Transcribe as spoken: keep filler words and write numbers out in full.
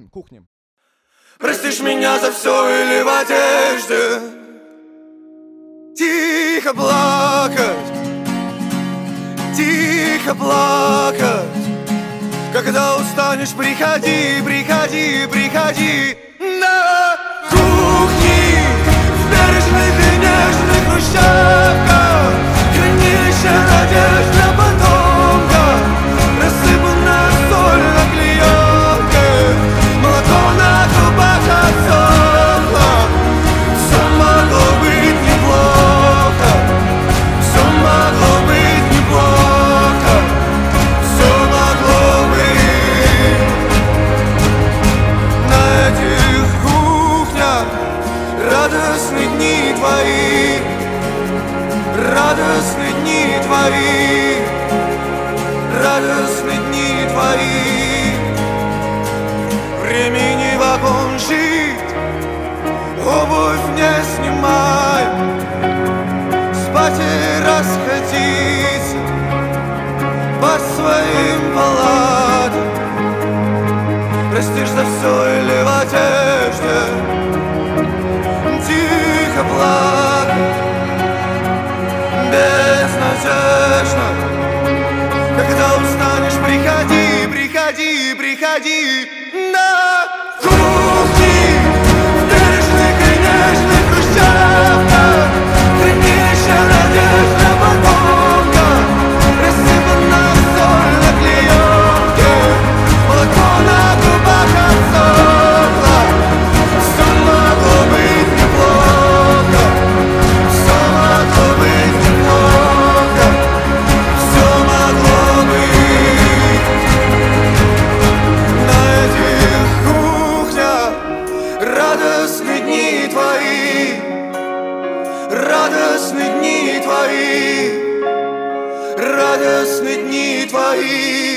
кухням, кухням. Простишь меня за все или в одежде тихо плакать, тихо плакать. Когда устанешь, приходи, приходи, приходи на кухни в бережных и нежных хрущевках. Хранилище надежд для потомков, рассыпанная соль на клеенке, молоко на трубах отсохло. Все могло быть неплохо, все могло быть неплохо, все могло быть. На этих кухнях радостные дни твои, радостные дни твои, радостные дни твои. Времени вагон жить, обувь не снимай, спать и расходиться по своим палатам. Простишь за все или в одежде тихо плакать, безнадежно. Когда устанешь, приходи, приходи, приходи на кухни в бережных и нежных хрущевках. Хранилище надежд для потомков, рассыпанная соль на клеенке, молоко на губах отсохло. Все могло быть неплохо, все могло быть неплохо, все могло быть. На этих кухнях радостные дни твои, радостные дни твои, радостные дни твои.